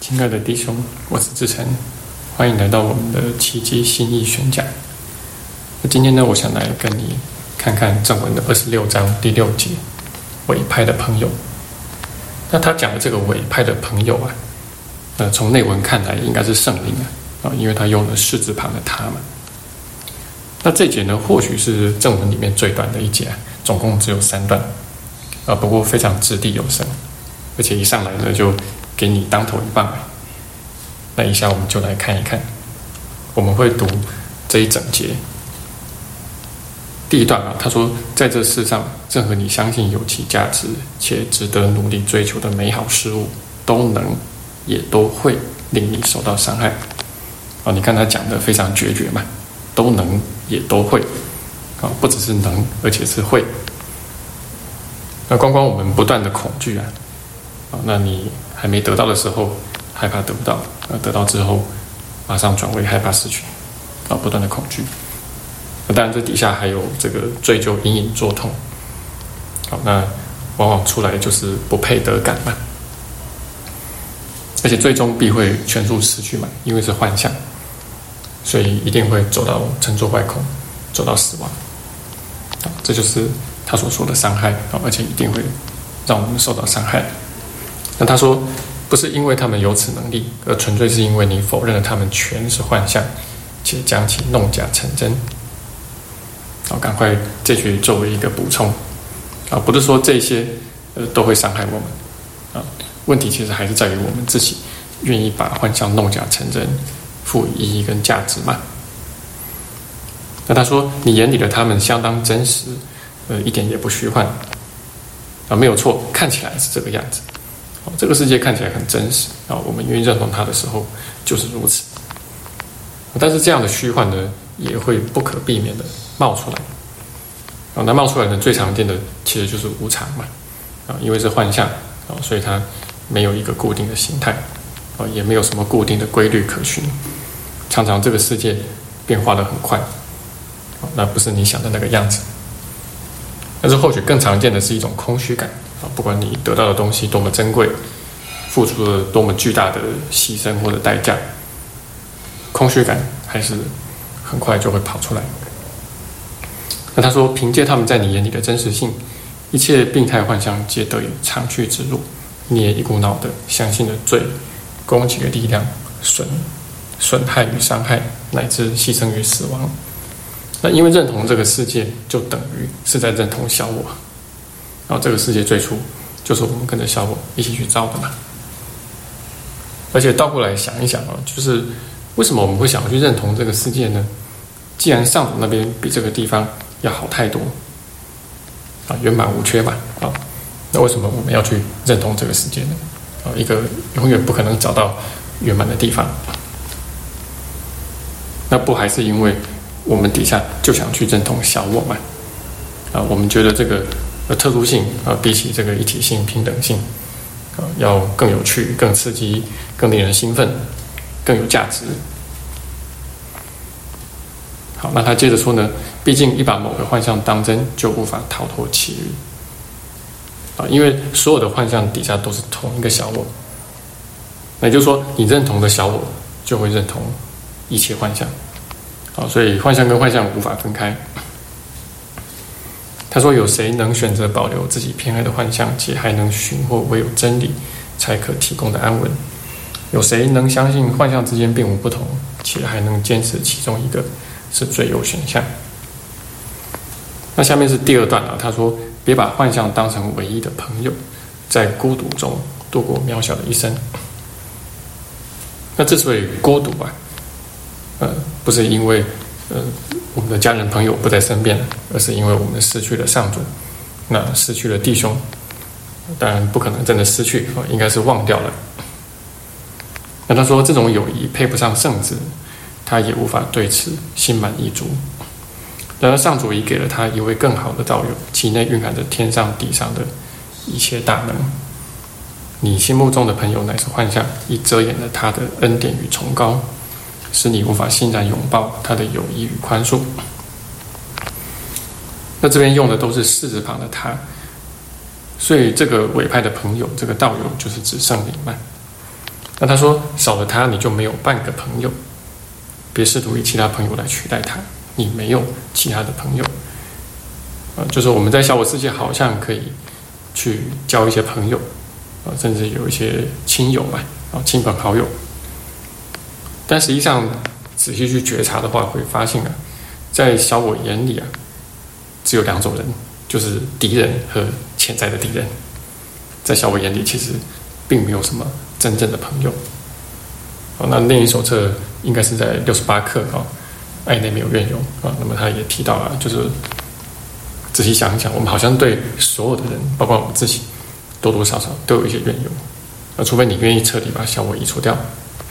亲爱的弟兄，我是志成，欢迎来到我们的奇迹心意宣讲。那今天呢，我想来跟你看看正文的26章第6节，委派的朋友。那他讲的这个委派的朋友啊，从内文看来应该是圣灵啊，因为他用了士字旁的他嘛。那这节呢，或许是正文里面最短的一节，总共只有3段，不过非常掷地有声，而且一上来呢就给你当头一棒。那以下我们就来看一看，我们会读这一整节。第一段他说，在这世上，任何你相信有其价值且值得努力追求的美好事物，都能也都会令你受到伤害。你看他讲的非常决绝嘛，都能也都会，不只是能，而且是会。那光我们不断的恐惧那你还没得到的时候害怕得不到，得到之后马上转为害怕失去，不断的恐惧。当然这底下还有这个追究隐隐作痛，那往往出来就是不配得感嘛，而且最终必会全数失去嘛，因为是幻象，所以一定会走到沉着坏空，走到死亡。这就是他所说的伤害，而且一定会让我们受到伤害。那他说，不是因为他们有此能力，而纯粹是因为你否认了他们全是幻象，且将其弄假成真。赶快这句作为一个补充不是说这些都会伤害我们问题其实还是在于我们自己愿意把幻象弄假成真，赋予意义跟价值嘛。那他说，你眼里的他们相当真实，一点也不虚幻没有错，看起来是这个样子。这个世界看起来很真实我们愿意认同它的时候就是如此。但是这样的虚幻呢，也会不可避免的冒出来那冒出来呢，最常见的其实就是无常嘛因为是幻象所以它没有一个固定的形态也没有什么固定的规律可循，常常这个世界变化得很快那不是你想的那个样子。但是或许更常见的是一种空虚感不管你得到的东西多么珍贵，付出了多么巨大的牺牲或者代价，空虚感还是很快就会跑出来。那他说，凭借他们在你眼里的真实性，一切病态幻象皆得以长驱直入，你也一股脑的相信了罪、攻击的力量、损害与伤害，乃至牺牲与死亡。那因为认同这个世界，就等于是在认同小我。这个世界最初就是我们跟着小我一起去造的嘛。而且倒过来想一想就是为什么我们会想要去认同这个世界呢？既然上主那边比这个地方要好太多圆满无缺嘛那为什么我们要去认同这个世界呢？一个永远不可能找到圆满的地方，那不还是因为我们底下就想去认同小我嘛我们觉得这个特殊性比起这个一体性、平等性要更有趣、更刺激、更令人兴奋、更有价值。好，那他接着说呢，毕竟一把某个幻象当真，就无法逃脱其余因为所有的幻象底下都是同一个小我。那也就是说，你认同的小我就会认同一切幻象所以幻象跟幻象无法分开。他说，有谁能选择保留自己偏爱的幻象，且还能寻获唯有真理才可提供的安稳？有谁能相信幻象之间并无不同，且还能坚持其中一个是最优选项？那下面是第2段他说，别把幻象当成唯一的朋友，在孤独中度过渺小的一生。那之所以孤独不是因为我们的家人朋友不在身边，而是因为我们失去了上主，那失去了弟兄，当然不可能真的失去应该是忘掉了。那他说，这种友谊配不上圣子，他也无法对此心满意足。然而上主已给了他一位更好的道友，其内蕴含着天上地上的一切大能。你心目中的朋友乃是幻象，已遮掩了他的恩典与崇高，使你无法欣然拥抱他的友谊与宽恕。那这边用的都是士字旁的他，所以这个委派的朋友，这个道友就是指圣灵嘛。 那他说，少了他，你就没有半个朋友。别试图以其他朋友来取代他，你没有其他的朋友。就是我们在小我世界好像可以去交一些朋友，甚至有一些亲友嘛，亲朋好友。但实际上仔细去觉察的话，会发现在小我眼里只有2种人，就是敌人和潜在的敌人。在小我眼里，其实并没有什么真正的朋友。那练习手册应该是在68课爱内没有怨尤那么他也提到就是仔细想一想，我们好像对所有的人，包括我们自己，多多少少都有一些怨尤，除非你愿意彻底把小我移除掉。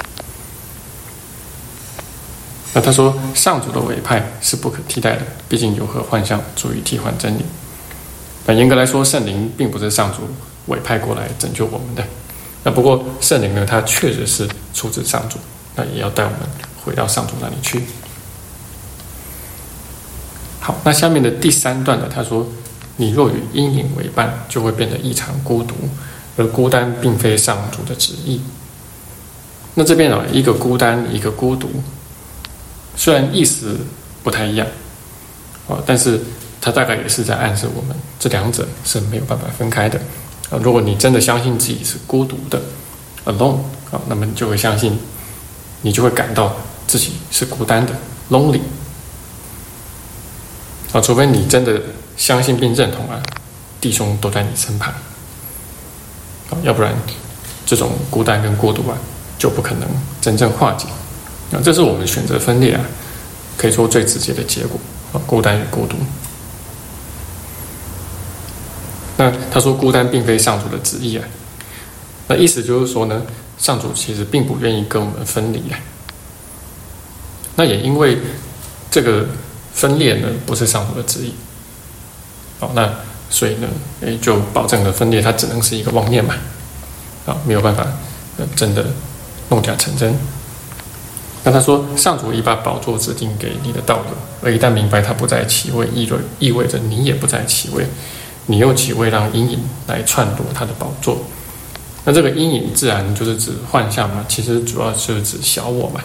那他说，上主的委派是不可替代的，毕竟有何幻象足以替换真理。那严格来说，圣灵并不是上主委派过来拯救我们的。那不过圣灵呢，它确实是出自上主，那也要带我们回到上主那里去。好，那下面的第3段呢，他说，你若与阴影为伴，就会变得异常孤独，而孤单并非上主的旨意。那这边一个孤单，一个孤独，虽然意思不太一样但是它大概也是在暗示我们这2者是没有办法分开的。如果你真的相信自己是孤独的 alone 那么你就会相信，你就会感到自己是孤单的 lonely 除非你真的相信并认同弟兄都在你身旁要不然这种孤单跟孤独就不可能真正化解。这是我们选择分裂可以说最直接的结果孤单与孤独。那他说，孤单并非上主的旨意那意思就是说呢，上主其实并不愿意跟我们分离那也因为这个分裂呢不是上主的旨意那所以呢就保证了分裂它只能是一个妄念嘛没有办法真的弄假成真。那他说，上主已把宝座指定给你的道友，而一旦明白他不在其位，意味着你也不在其位，你又岂会让阴影来篡夺他的宝座？那这个阴影自然就是指幻象嘛，其实主要就是指小我嘛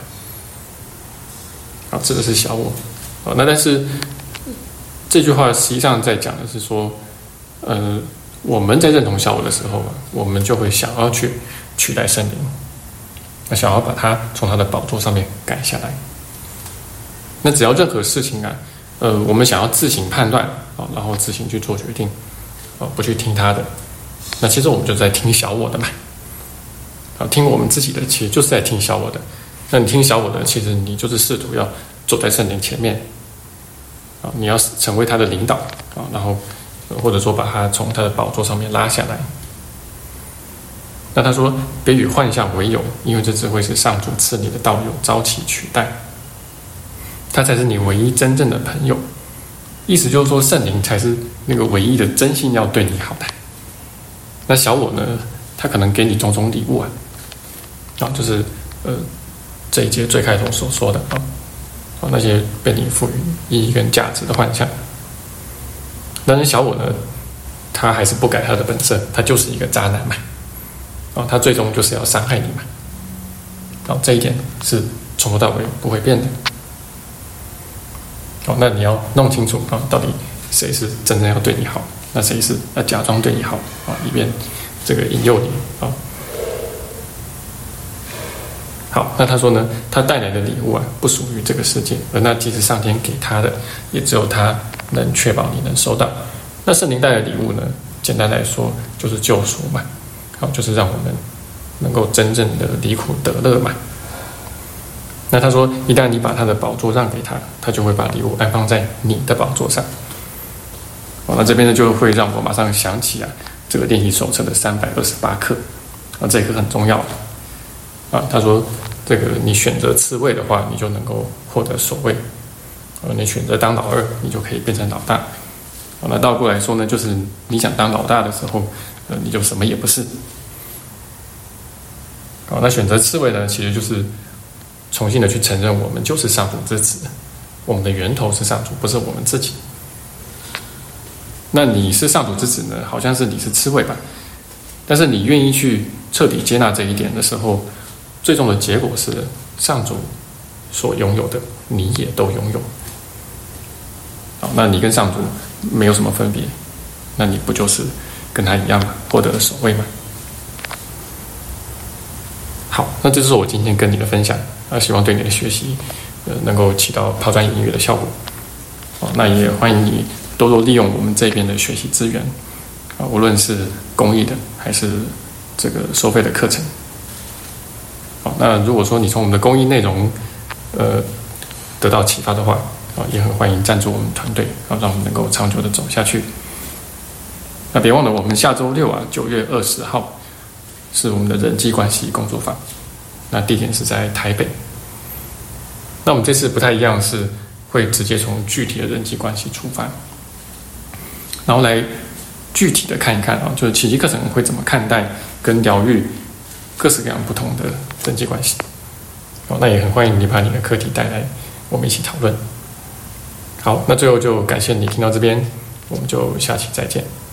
指的是小我那但是这句话实际上在讲的是说我们在认同小我的时候我们就会想要去取代圣灵，想要把它从他的宝座上面赶下来。那只要任何事情我们想要自行判断然后自行去做决定不去听他的，那其实我们就在听小我的嘛听我们自己的其实就是在听小我的。那你听小我的，其实你就是试图要走在圣灵前面你要成为他的领导然后或者说把他从他的宝座上面拉下来。那他说，别与幻象为友，因为这只会是上主赐你的道友朝夕取代，他才是你唯一真正的朋友。意思就是说，圣灵才是那个唯一的真心要对你好的。那小我呢，他可能给你种种礼物就是这一节最开头所说的那些被你赋予意义跟价值的幻象。但是小我呢，他还是不改他的本色，他就是一个渣男嘛他最终就是要伤害你嘛这一点是从头到尾不会变的那你要弄清楚到底谁是真正要对你好，那谁是要假装对你好以便这个引诱你好，那他说呢，他带来的礼物不属于这个世界，而那即使上天给他的，也只有他能确保你能收到。那圣灵带来的礼物呢，简单来说就是救赎嘛就是让我们能够真正的离苦得乐嘛。那他说，一旦你把他的宝座让给他，他就会把礼物安放在你的宝座上那这边呢就会让我马上想起这个练习手册的328课这一课很重要他说，这个你选择次位的话，你就能够获得首位你选择当老二，你就可以变成老大那倒过来说呢，就是你想当老大的时候你就什么也不是那选择次位呢，其实就是重新的去承认我们就是上主之子，我们的源头是上主，不是我们自己。那你是上主之子呢，好像是你是次位吧，但是你愿意去彻底接纳这一点的时候最终的结果是上主所拥有的，你也都拥有。好，那你跟上主没有什么分别，那你不就是跟他一样吗？获得了首位吗？好，那这就是我今天跟你的分享，希望对你的学习能够起到抛砖引玉的效果。那也欢迎你多多利用我们这边的学习资源，无论是公益的还是这个收费的课程。好，那如果说你从我们的公益内容得到启发的话，也很欢迎赞助我们团队，让我们能够长久的走下去。那别忘了，我们下周六9月20号是我们的人际关系工作坊，那地点是在台北。那我们这次不太一样，是会直接从具体的人际关系出发，然后来具体的看一看就是奇迹课程会怎么看待跟疗愈各式各样不同的人际关系。那也很欢迎你把你的课题带来，我们一起讨论。好，那最后就感谢你听到这边，我们就下期再见。